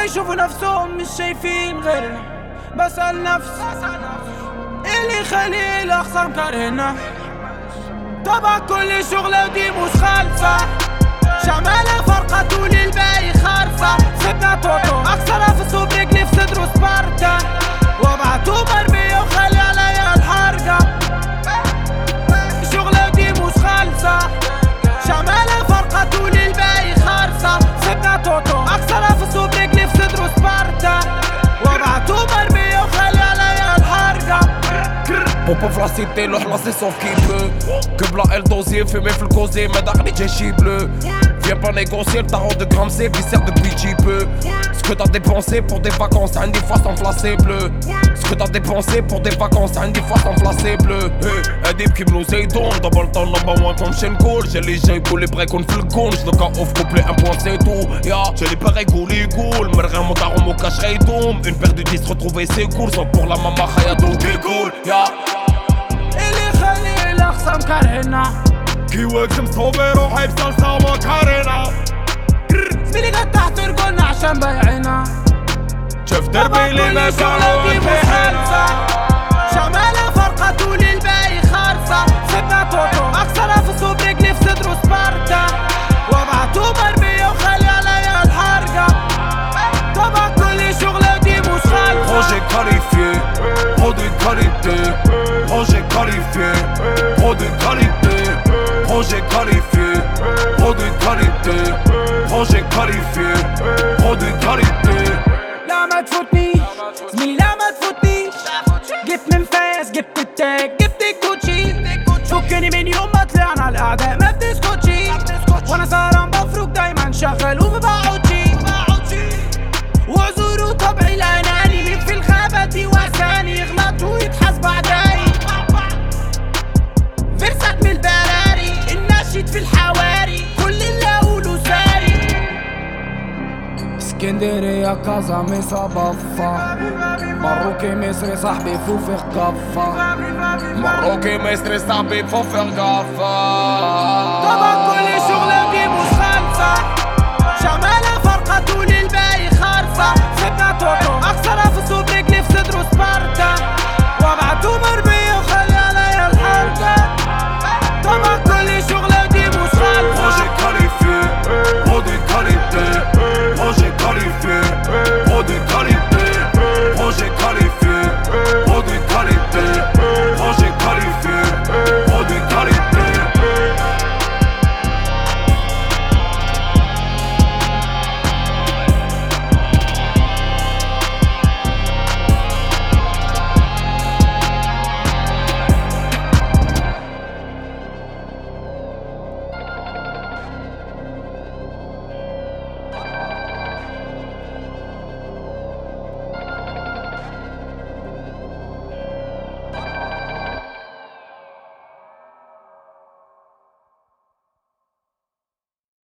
ما يشوفوا نفسهم مش شايفين غيرنا. بسأل نفسي اللي يخلي الأخصام كارهنا. طبعا كل شغلة دي مش خالصة، شمالة فرقة طول الباقي خالصة. سيبنا توتو أكسرها في صوب رجلي في صدره سبارتا، وابعتو مرمية وخلي عليا الحرقة. الشغلة دي مش خالصة، شمالة فرقة طول الباقي خالصة. سيبنا توتو أكسرها في صوب رجلي في صدره سبارتا، وابعتو مرمية وخلي عليا الحرقة. Popo la cité, le c'est sauf qui peut. Que blanc et le dosier, fumé le causé, mais d'arrêt j'ai bleu. Viens pas négocier le tarot de gramme, c'est viscère depuis j'y peux. Ce que t'as dépensé pour des vacances, un des fois sans flasser bleu. Ce que t'as dépensé pour des vacances, un des fois sans flasser bleu. Un dip qui me nous aide, double le temps, number one comme chaîne cool. J'ai les jeux pour les breaks, on fait le con. J'le cas off complet, un point c'est tout. J'ai les pareils gouli goul, mais rien mon daron mon cacherait doom. Une paire de 10 retrouvée c'est cool, sans pour la maman Hayatou qui cool. الأخصام كارهنا، كي واقف مصوبي روحي بصلصة ومكرونة. زميلي قد تحت رجولنا عشان بايعينا. شاف دربي اللي ما كانوا فيها. شمالة فرقة طول الباقي خالصة. سيبنا توتو أكسرها في صوب رجلي في صدره سبارتا، وابعتو مرمية وخلي عليا الحرقة. طبعا كل شغلة دي مش خالصة. Projet qualifié, produit qualité. Projet qualifié, produit qualité. Projet qualifié, produit qualité. Projet qualifié, produit qualité. لا ما تفوتنيش زميلي، لا ما تفوتنيش. جبت من فاس، جبت التاج، جبت الكوتشي. فكني من يوم ما طلعنا الأعداء ما بتسكتشي. وانا سهران بفرق دايما شغال ومبقعدش. وعذور طبعي الأناني، مين في الغابة دي وثاني يغلط ويتحاسب عداي. فرسات من البراري، الناشد في الحواري، كل اللي أقوله ساري. اسكندرية كازا ميسا بفا، مروكي مصري صاحبي فوفي غفا. مروكي مصري صاحبي فوفي غفا. طبعا